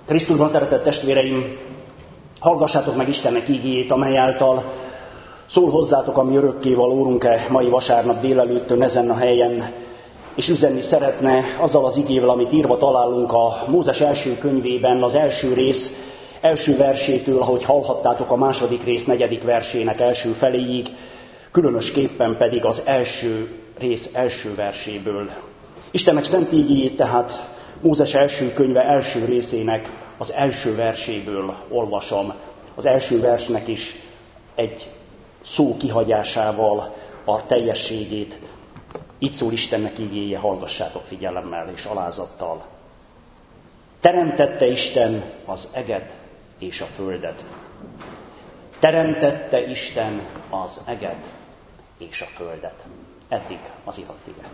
Krisztusban szeretett testvéreim, hallgassátok meg Istennek ígéjét, amely által szól hozzátok a mi örökkévaló Úrunk mai vasárnap délelőttön ezen a helyen, és üzenni szeretne azzal az igével, amit írva találunk a Mózes első könyvében, az első rész első versétől, ahogy hallhattátok, a második rész negyedik versének első feléig, különösképpen pedig az első rész első verséből. Istennek szent ígéjét tehát Mózes első könyve első részének az első verséből olvasom. Az első versnek is egy szó kihagyásával a teljességét. Így szól Istennek igéje, hallgassátok figyelemmel és alázattal. Teremtette Isten az eget és a földet. Teremtette Isten az eget és a földet. Eddig az iratige.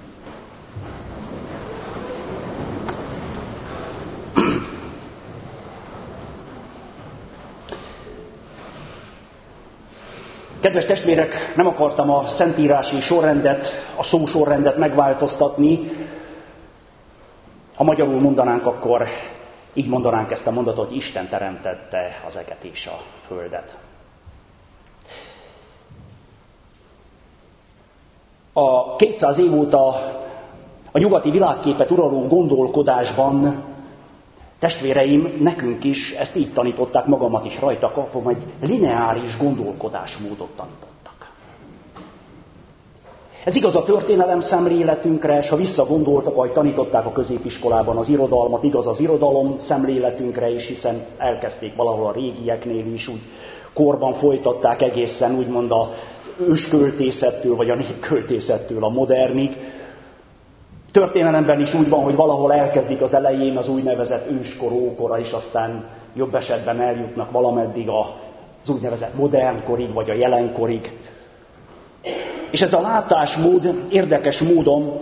Kedves testvérek, nem akartam a szentírási sorrendet, a szósorrendet megváltoztatni. Ha magyarul mondanánk, akkor így mondanánk ezt a mondatot, hogy Isten teremtette az eget és a földet. A 200 év óta a nyugati világképet uraló gondolkodásban, testvéreim, nekünk is ezt így tanították, magamat is rajta kapom, egy lineáris gondolkodásmódot tanítottak. Ez igaz a történelem szemléletünkre, és ha visszagondoltak, ahogy tanították a középiskolában az irodalmat, igaz az irodalom szemléletünkre is, hiszen elkezdték valahol a régieknél is, úgy korban folytatták egészen úgymond az ősköltészettől, vagy a népköltészettől a modernig. Történelemben is úgy van, hogy valahol elkezdik az elején az úgynevezett őskor, ókora, és aztán jobb esetben eljutnak valameddig az úgynevezett modernkorig, vagy a jelenkorig. És ez a látásmód érdekes módon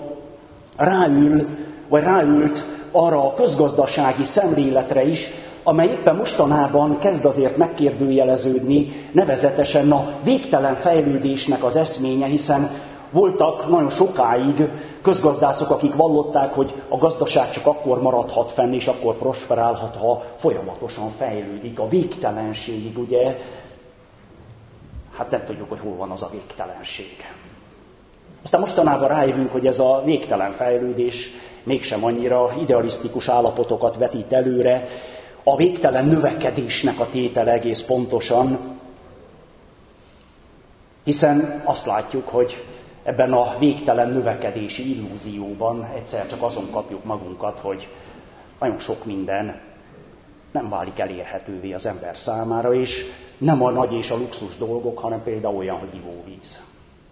ráült arra a közgazdasági szemléletre is, amely éppen mostanában kezd azért megkérdőjeleződni, nevezetesen a végtelen fejlődésnek az eszménye, hiszen voltak nagyon sokáig közgazdászok, akik vallották, hogy a gazdaság csak akkor maradhat fenn, és akkor prosperálhat, ha folyamatosan fejlődik. A végtelenségig, ugye, hát nem tudjuk, hogy hol van az a végtelenség. Aztán mostanában rájövünk, hogy ez a végtelen fejlődés mégsem annyira idealisztikus állapotokat vetít előre, a végtelen növekedésnek a tétele egész pontosan, hiszen azt látjuk, hogy ebben a végtelen növekedési illúzióban egyszer csak azon kapjuk magunkat, hogy nagyon sok minden nem válik elérhetővé az ember számára, és nem a nagy és a luxus dolgok, hanem például olyan, hogy ivóvíz.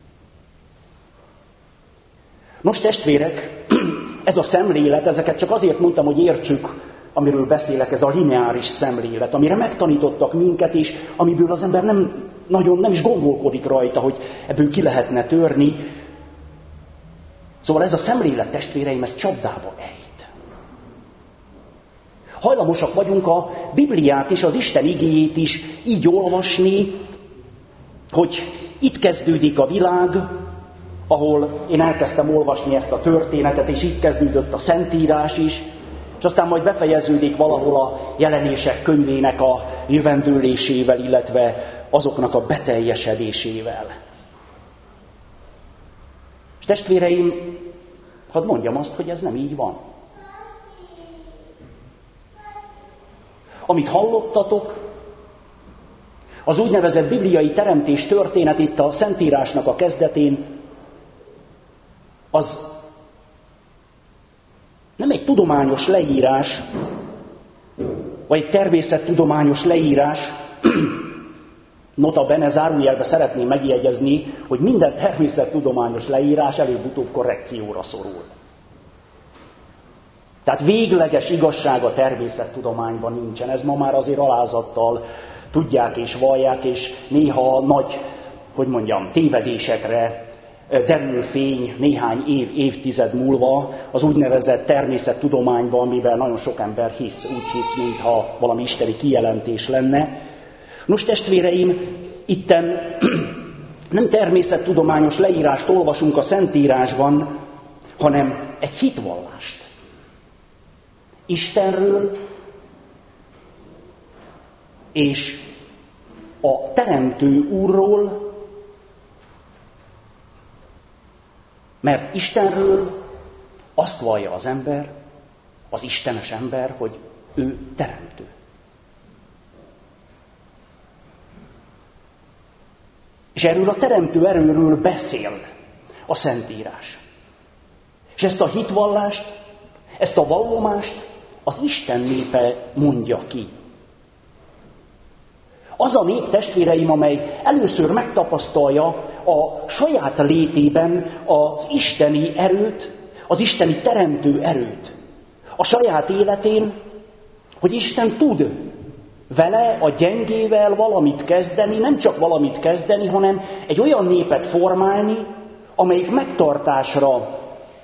Nos, testvérek, ez a szemlélet, ezeket csak azért mondtam, hogy értsük, amiről beszélek, ez a lineáris szemlélet, amire megtanítottak minket, és amiből az ember nem is gondolkodik rajta, hogy ebből ki lehetne törni. Szóval ez a szemlélet, testvéreim, ez csapdába ejt. Hajlamosak vagyunk a Bibliát és az Isten igéjét is így olvasni, hogy itt kezdődik a világ, ahol én elkezdtem olvasni ezt a történetet, és itt kezdődött a Szentírás is, és aztán majd befejeződik valahol a Jelenések könyvének a jövendőlésével, illetve azoknak a beteljesedésével. És testvéreim, hadd mondjam azt, hogy ez nem így van. Amit hallottatok, az úgynevezett bibliai teremtés történet itt a Szentírásnak a kezdetén, az nem egy tudományos leírás, vagy egy természettudományos leírás. Nota bene, zárójelbe szeretném megjegyezni, hogy minden természettudományos leírás előbb-utóbb korrekcióra szorul. Tehát végleges igazság a természettudományban nincsen. Ez ma már azért alázattal tudják és vallják, és néha nagy, tévedésekre derül fény néhány évtized múlva az úgynevezett természettudományban, amivel nagyon sok ember úgy hisz, mintha valami isteni kijelentés lenne. Nos, testvéreim, itten nem természettudományos leírást olvasunk a Szentírásban, hanem egy hitvallást. Istenről És a Teremtő Úrról, mert Istenről azt vallja az ember, az istenes ember, hogy ő teremtő. És erről a teremtő erőről beszél a Szentírás. És ezt a hitvallást, ezt a vallomást az Isten népe mondja ki. Az a nép, testvéreim, amely először megtapasztalja a saját létében az isteni erőt, az isteni teremtő erőt, a saját életén, hogy Isten tud vele, a gyengével valamit kezdeni, nem csak valamit kezdeni, hanem egy olyan népet formálni, amelyik megtartásra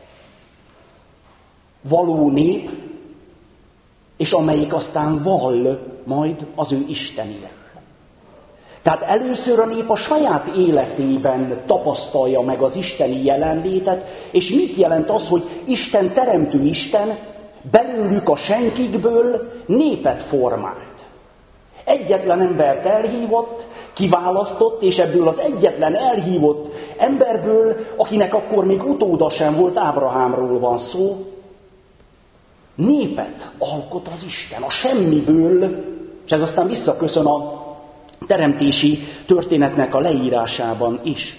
való nép, és amelyik aztán vall majd az ő Istenéről. Tehát először a nép a saját életében tapasztalja meg az isteni jelenlétet, és mit jelent az, hogy Isten teremtő Isten belőlük a senkikből népet formált. Egyetlen embert elhívott, kiválasztott, és ebből az egyetlen elhívott emberből, akinek akkor még utóda sem volt, Ábrahámról van szó, népet alkot az Isten a semmiből, és ez aztán visszaköszön a teremtési történetnek a leírásában is.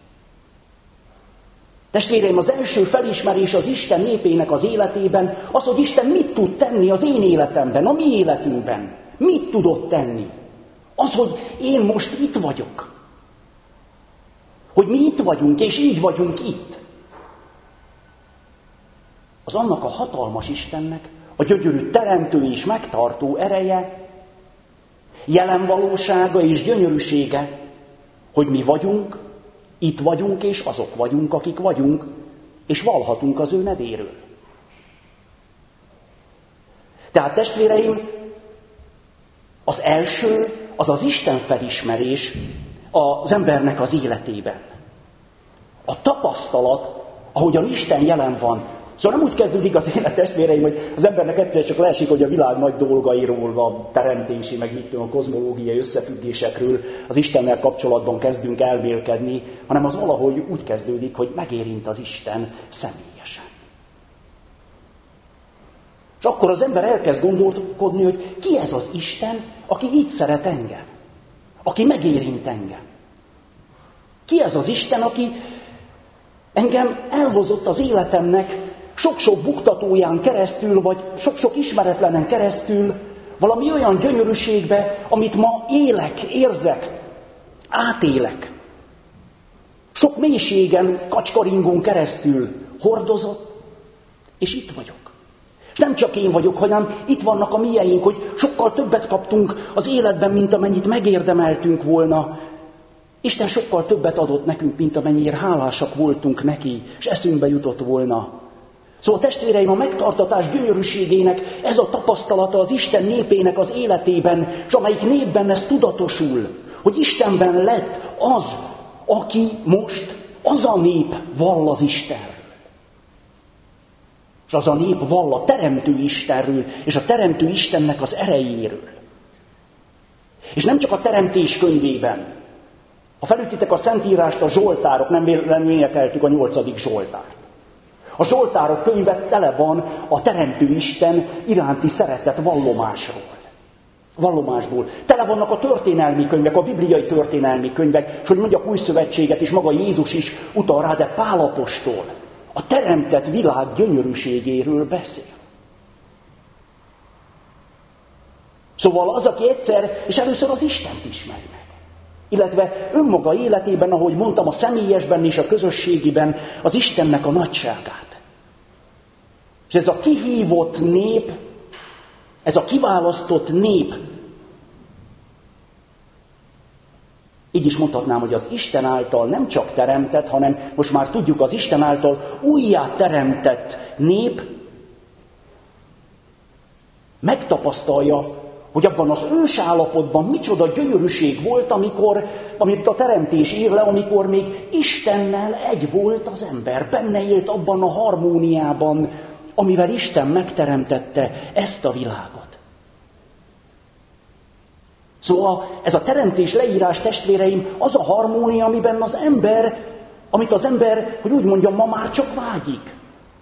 Testvéreim, az első felismerés az Isten népének az életében az, hogy Isten mit tud tenni az én életemben, a mi életünkben. Mit tudott tenni? Az, hogy én most itt vagyok. Hogy mi itt vagyunk, és így vagyunk itt. Az annak a hatalmas Istennek, a gyönyörű teremtő és megtartó ereje, jelen valósága és gyönyörűsége, hogy mi vagyunk, itt vagyunk, és azok vagyunk, akik vagyunk, és vallhatunk az ő nevéről. Tehát testvéreim, az első, az az Isten felismerés az embernek az életében. A tapasztalat, ahogyan Isten jelen van. Szóval nem úgy kezdődik az élet, testvéreim, hogy az embernek egyszer csak leesik, hogy a világ nagy dolgairól, a teremtési, meg mit tudom, a kozmológiai összefüggésekről az Istennel kapcsolatban kezdünk elmélkedni, hanem az valahogy úgy kezdődik, hogy megérint az Isten személyesen. És akkor az ember elkezd gondolkodni, hogy ki ez az Isten, aki így szeret engem, aki megérint engem. Ki ez az Isten, aki engem elhozott az életemnek sok-sok buktatóján keresztül, vagy sok-sok ismeretlenen keresztül valami olyan gyönyörűségbe, amit ma élek, érzek, átélek. Sok mélységen, kacskaringon keresztül hordozott, és itt vagyok. És nem csak én vagyok, hanem itt vannak a mieink, hogy sokkal többet kaptunk az életben, mint amennyit megérdemeltünk volna. Isten sokkal többet adott nekünk, mint amennyire hálásak voltunk neki, és eszünkbe jutott volna. Szóval testvéreim, a megtartatás gyönyörűségének ez a tapasztalata az Isten népének az életében, és amelyik népben ez tudatosul, hogy Istenben lett az, aki most, az a nép vall az Istenről. És az a nép vall a teremtő Istenről, és a teremtő Istennek az erejéről. És nem csak a teremtés könyvében. Ha felütitek a Szentírást, a Zsoltárok, nem véletlenül énekeltük a 8. Zsoltárt. A Zsoltárok könyve tele van a teremtő Isten iránti szeretet vallomásból. Tele vannak a történelmi könyvek, a bibliai történelmi könyvek, és hogy mondjak Új Szövetséget is, maga Jézus is utal rá, de Pál apostol a teremtett világ gyönyörűségéről beszél. Szóval az, aki egyszer, és először az Istent ismeri meg. Illetve önmaga életében, ahogy mondtam, a személyesben és a közösségiben az Istennek a nagyságát. És ez a kihívott nép, ez a kiválasztott nép, így is mondhatnám, hogy az Isten által nem csak teremtett, hanem most már tudjuk, az Isten által újjá teremtett nép megtapasztalja, hogy abban az ős állapotban micsoda gyönyörűség volt, amit a teremtés ír le, amikor még Istennel egy volt az ember, benne élt abban a harmóniában, amivel Isten megteremtette ezt a világot. Szóval ez a teremtés leírás, testvéreim, az a harmónia, amiben amit az ember, hogy úgy mondjam, ma már csak vágyik.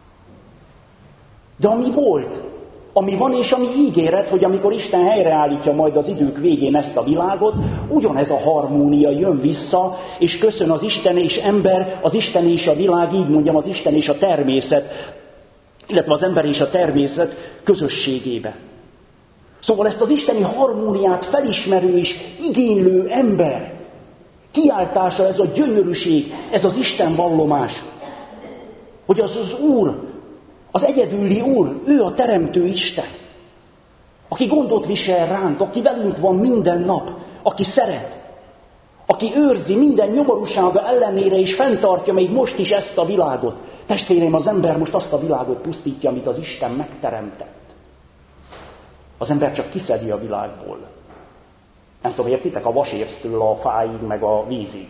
De ami volt, ami van és ami ígéret, hogy amikor Isten helyreállítja majd az idők végén ezt a világot, ugyanez a harmónia jön vissza, és köszön az Isten és ember, az Isten és a világ, így mondjam, az Isten és a természet, illetve az ember és a természet közösségébe. Szóval ezt az isteni harmóniát felismerő és igénylő ember kiáltása, ez a gyönyörűség, ez az Isten vallomás, hogy az Úr, az egyedüli Úr, ő a teremtő Isten, aki gondot visel ránk, aki velünk van minden nap, aki szeret, aki őrzi minden nyomorúsága ellenére és fenntartja még most is ezt a világot. Testvéreim, az ember most azt a világot pusztítja, amit az Isten megteremtett. Az ember csak kiszedi a világból. Nem tudom, értitek? A vasérztől a fáig, meg a vízig.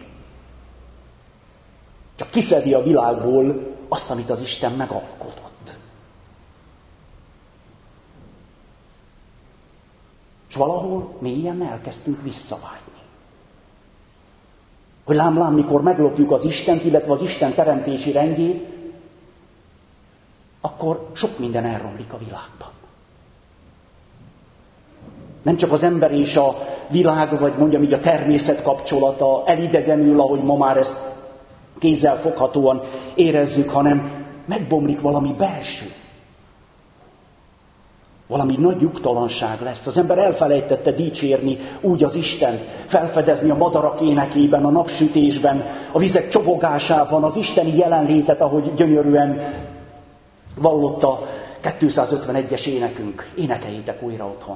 Csak kiszedi a világból azt, amit az Isten megalkotott. És valahol mélyen elkezdtünk visszavágyni. Hogy lám, mikor meglopjuk az Istent, illetve az Isten teremtési rendjét, akkor sok minden elromlik a világban. Nem csak az ember és a világ, vagy mondjam így a természet kapcsolata elidegenül, ahogy ma már ezt kézzelfoghatóan érezzük, hanem megbomlik valami belső. Valami nagy nyugtalanság lesz. Az ember elfelejtette dicsérni úgy az Istent, felfedezni a madarak énekében, a napsütésben, a vizek csobogásában, az isteni jelenlétet, ahogy gyönyörűen vallotta 251-es énekünk. Énekeljétek újra otthon.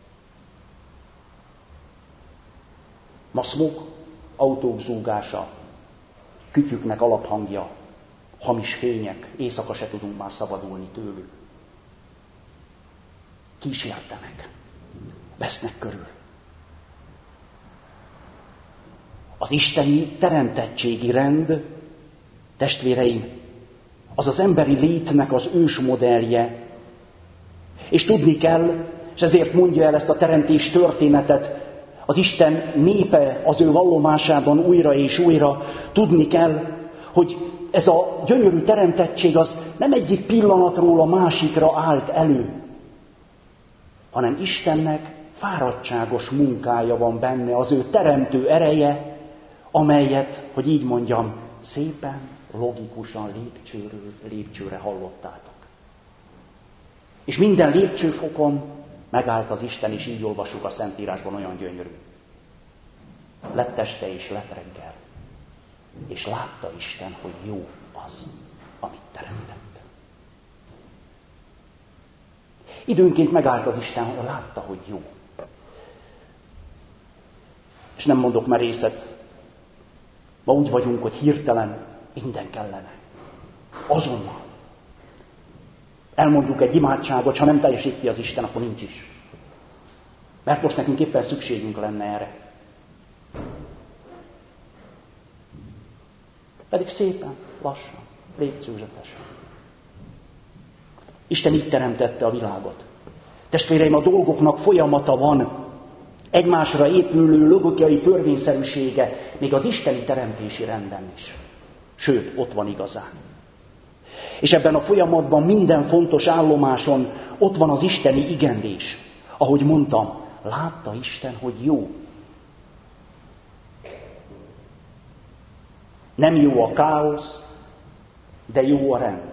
Ma smog, autók zúgása, kütyüknek alaphangja, hamis fények, éjszaka se tudunk már szabadulni tőlük. Kísértenek, vesznek körül. Az isteni teremtettségi rend, testvéreim, az az emberi létnek az ősmodellje. És tudni kell, és ezért mondja el ezt a teremtés történetet, az Isten népe az ő vallomásában újra és újra, tudni kell, hogy ez a gyönyörű teremtettség az nem egyik pillanatról a másikra állt elő, hanem Istennek fáradtságos munkája van benne, az ő teremtő ereje, amelyet, hogy így mondjam, szépen, logikusan lépcsőről lépcsőre hallottátok. És minden lépcsőfokon megállt az Isten, és így olvassuk a Szentírásban, olyan gyönyörű. Lett este és lett reggel, és látta Isten, hogy jó az, amit teremtett. Időnként megállt az Isten, hogy látta, hogy jó. És nem mondok merészet, ma úgy vagyunk, hogy hirtelen minden kellene. Azonnal. Elmondjuk egy imádságot, ha nem teljesíti az Isten, akkor nincs is. Mert most nekünk éppen szükségünk lenne erre. Pedig szépen, lassan, lépcsőzetesen. Isten így teremtette a világot. Testvéreim, a dolgoknak folyamata van, egymásra épülő logikai törvényszerűsége, még az isteni teremtési rendben is. Sőt, ott van igazán. És ebben a folyamatban minden fontos állomáson ott van az isteni igenlés. Ahogy mondtam, látta Isten, hogy jó. Nem jó a káosz, de jó a rend.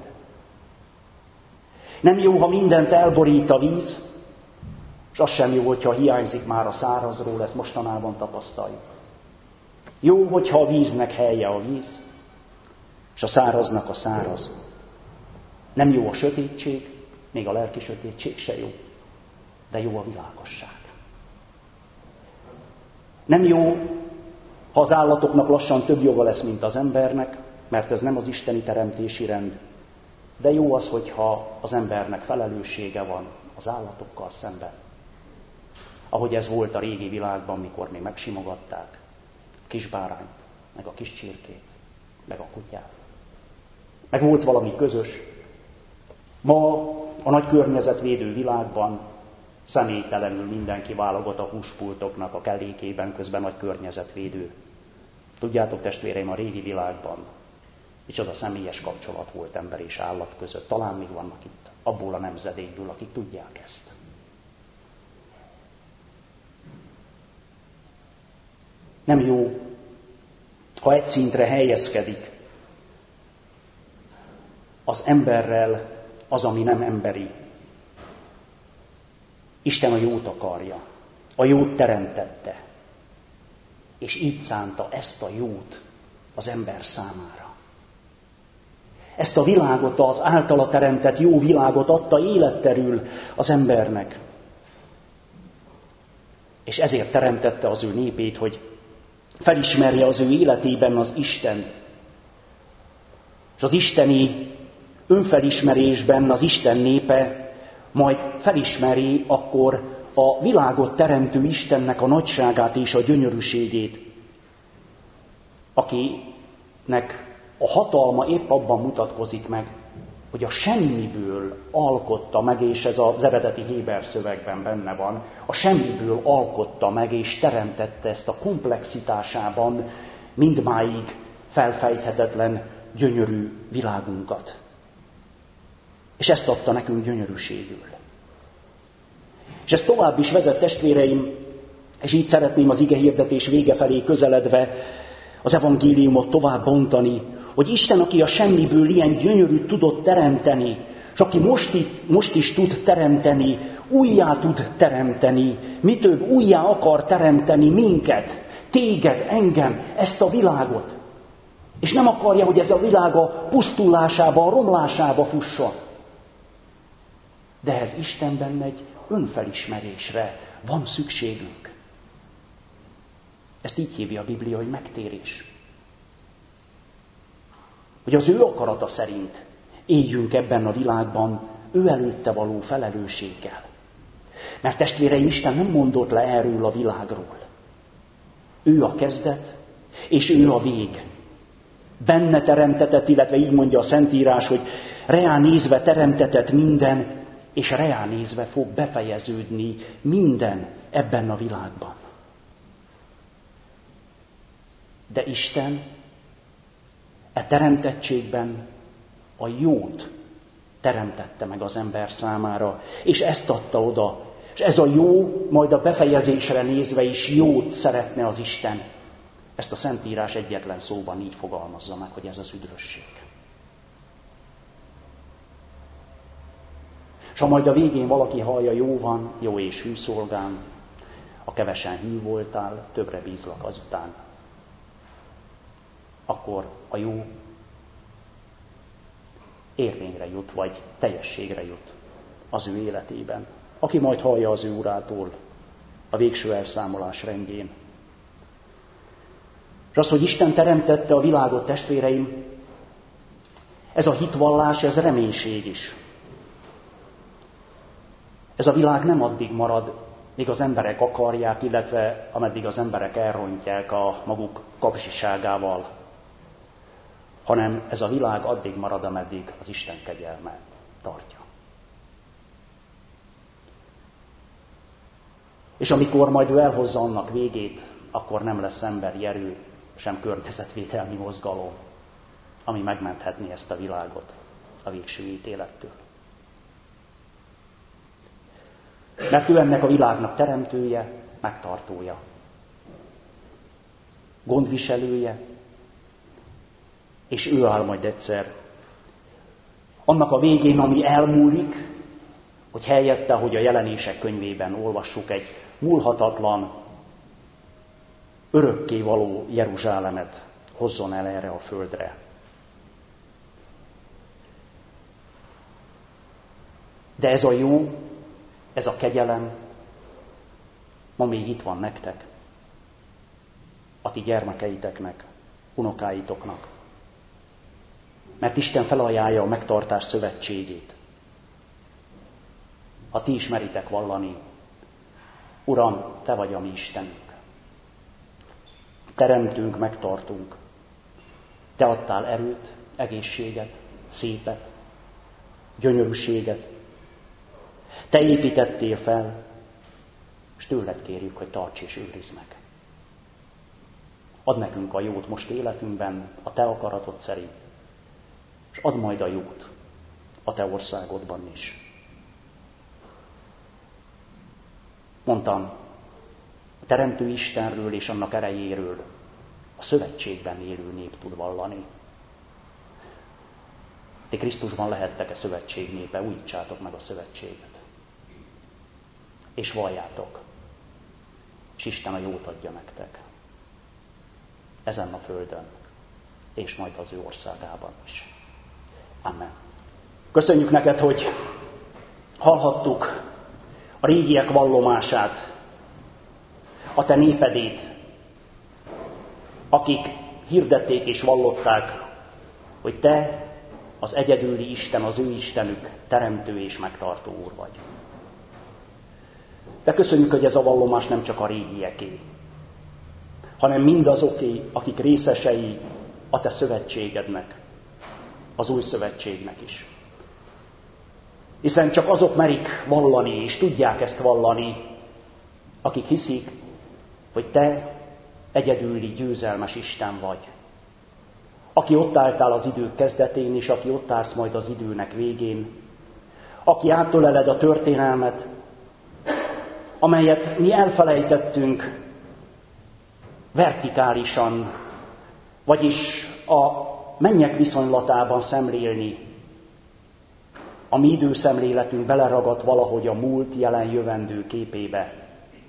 Nem jó, ha mindent elborít a víz, és az sem jó, hogyha hiányzik már a szárazról, ezt mostanában tapasztaljuk. Jó, hogyha a víznek helye a víz, és a száraznak a száraz. Nem jó a sötétség, még a lelki sötétség se jó, de jó a világosság. Nem jó, ha az állatoknak lassan több joga lesz, mint az embernek, mert ez nem az isteni teremtési rend. De jó az, hogyha az embernek felelőssége van az állatokkal szemben. Ahogy ez volt a régi világban, mikor még megsimogatták a kisbárányt, meg a kis csirkét, meg a kutyát. Meg volt valami közös. Ma a nagy környezetvédő világban Személytelenül mindenki válogat a húspultoknak a kellékében, közben nagy környezetvédő. Tudjátok, testvéreim, a régi világban micsoda személyes kapcsolat volt ember és állat között. Talán még vannak itt abból a nemzedékből, akik tudják ezt. Nem jó, ha egy szintre helyezkedik az emberrel az, ami nem emberi. Isten a jót akarja, a jót teremtette, és így szánta ezt a jót az ember számára. Ezt a világot, az általa teremtett jó világot adta életterül az embernek. És ezért teremtette az ő népét, hogy felismerje az ő életében az Istent. És az isteni önfelismerésben az Isten népe majd felismeri akkor a világot teremtő Istennek a nagyságát és a gyönyörűségét, akinek a hatalma épp abban mutatkozik meg, hogy a semmiből alkotta meg, és ez az eredeti héber szövegben benne van, a semmiből alkotta meg és teremtette ezt a komplexitásában mindmáig felfejthetetlen, gyönyörű világunkat. És ezt adta nekünk gyönyörűségül. És ez tovább is vezet, testvéreim, és így szeretném az igehirdetés vége felé közeledve az evangéliumot tovább bontani, hogy Isten, aki a semmiből ilyen gyönyörűt tudott teremteni, és aki most is tud teremteni, újjá tud teremteni, mi több, újjá akar teremteni minket, téged, engem, ezt a világot. És nem akarja, hogy ez a világ a pusztulásába, a romlásába fusson. De ehhez Istenben egy önfelismerésre van szükségünk. Ezt így hívja a Biblia, hogy megtérés. Hogy az ő akarata szerint éljünk ebben a világban ő előtte való felelősséggel. Mert testvéreim, Isten nem mondott le erről a világról. Ő a kezdet, és ő a vég. Benne teremtetett, illetve így mondja a Szentírás, hogy reá nézve teremtetett minden, és reá nézve fog befejeződni minden ebben a világban. De Isten e teremtettségben a jót teremtette meg az ember számára, és ezt adta oda. És ez a jó, majd a befejezésre nézve is jót szeretne az Isten. Ezt a Szentírás egyetlen szóban így fogalmazza meg, hogy ez az üdvösség. És ha majd a végén valaki hallja, jó van, jó és hű szolgám, a kevesen hű voltál, többre bízlak azután, akkor a jó érvényre jut, vagy teljességre jut az ő életében. Aki majd hallja az ő urától a végső elszámolás rendjén. És az, hogy Isten teremtette a világot, testvéreim, ez a hitvallás, ez reménység is. Ez a világ nem addig marad, míg az emberek akarják, illetve ameddig az emberek elrontják a maguk kapzsiságával, hanem ez a világ addig marad, ameddig az Isten kegyelme tartja. És amikor majd ő elhozza annak végét, akkor nem lesz emberi erő, sem környezetvédelmi mozgalom, ami megmenthetné ezt a világot a végső ítélettől. Mert ő ennek a világnak teremtője, megtartója, gondviselője, és ő áll majd egyszer annak a végén, ami elmúlik, hogy helyette, hogy a Jelenések könyvében olvassuk, egy múlhatatlan, örökkévaló Jeruzsálemet hozzon el erre a földre. De ez a jó, ez a kegyelem ma még itt van nektek, a ti gyermekeiteknek, unokáitoknak. Mert Isten felajánlja a megtartás szövetségét. Ha ti is meritek vallani, Uram, te vagy a mi Istenünk. Teremtünk, megtartunk. Te adtál erőt, egészséget, szépet, gyönyörűséget. Te építettél fel, tőled kérjük, hogy tarts és őrizd meg. Add nekünk a jót most életünkben, a te akaratod szerint, és add majd a jót a te országodban is. Mondtam, a Teremtő Istenről és annak erejéről a szövetségben élő nép tud vallani. Ti Krisztusban lehettek-e szövetség népe, újítsátok meg a szövetséget. És valljátok, és Isten a jót adja nektek. Ezen a földön, és majd az ő országában is. Amen. Köszönjük neked, hogy hallhattuk a régiek vallomását, a te népedét, akik hirdették és vallották, hogy te az egyedüli Isten, az ő Istenük, teremtő és megtartó Úr vagy. De köszönjük, hogy ez a vallomás nem csak a régieké, hanem mindazoké, akik részesei a te szövetségednek, az új szövetségnek is. Hiszen csak azok merik vallani, és tudják ezt vallani, akik hiszik, hogy te egyedüli győzelmes Isten vagy. Aki ott álltál az idők kezdetén, és aki ott állsz majd az időnek végén. Aki átöleled a történelmet, amelyet mi elfelejtettünk vertikálisan, vagyis a mennyek viszonylatában szemlélni. A mi időszemléletünk beleragadt valahogy a múlt, jelen, jövendő képébe.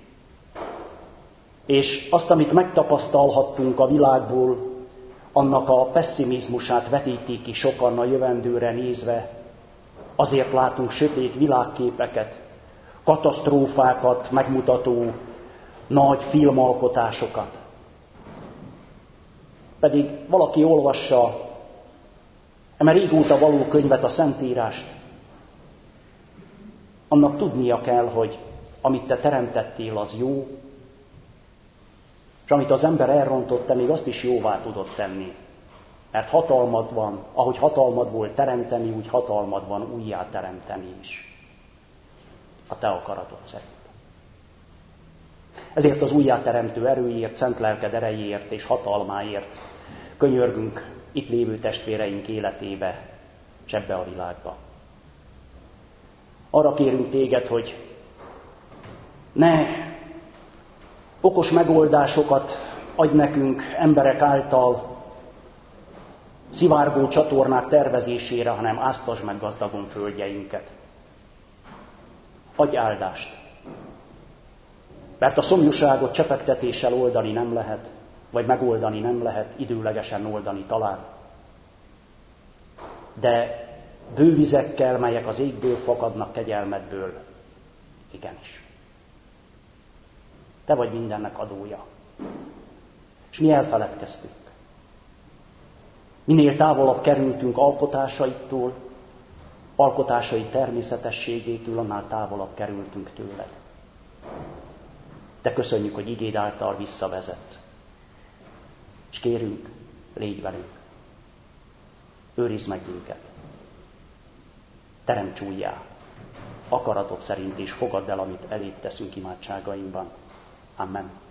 És azt, amit megtapasztalhattunk a világból, annak a pesszimizmusát vetítik ki sokan a jövendőre nézve. Azért látunk sötét világképeket, katasztrófákat megmutató nagy filmalkotásokat. Pedig valaki olvassa eme régóta való könyvet, a Szentírást, annak tudnia kell, hogy amit te teremtettél, az jó, és amit az ember elrontott, te még azt is jóvá tudod tenni. Mert hatalmad van, ahogy hatalmad volt teremteni, úgy hatalmad van újjá teremteni is. A te akaratod szerint. Ezért az újjáteremtő erőért, szent lelked erejéért és hatalmáért könyörgünk itt lévő testvéreink életébe, és ebbe a világba. Arra kérünk téged, hogy ne okos megoldásokat adj nekünk emberek által szivárgó csatornák tervezésére, hanem áztasd meg gazdagon földjeinket. Adj áldást. Mert a szomjúságot csepegtetéssel oldani nem lehet, vagy megoldani nem lehet, időlegesen oldani talán. De bővizekkel, melyek az égből fakadnak kegyelmedből, igenis. Te vagy mindennek adója. És mi elfeledkeztünk. Minél távolabb kerültünk alkotásaittól, alkotásai természetességétől, annál távolabb kerültünk tőled. De köszönjük, hogy igéd által visszavezetsz. És kérünk, légy velünk. Őrizd meg minket. Teremts újjá. Akaratod szerint is fogadd el, amit eléd teszünk imádságainkban. Amen.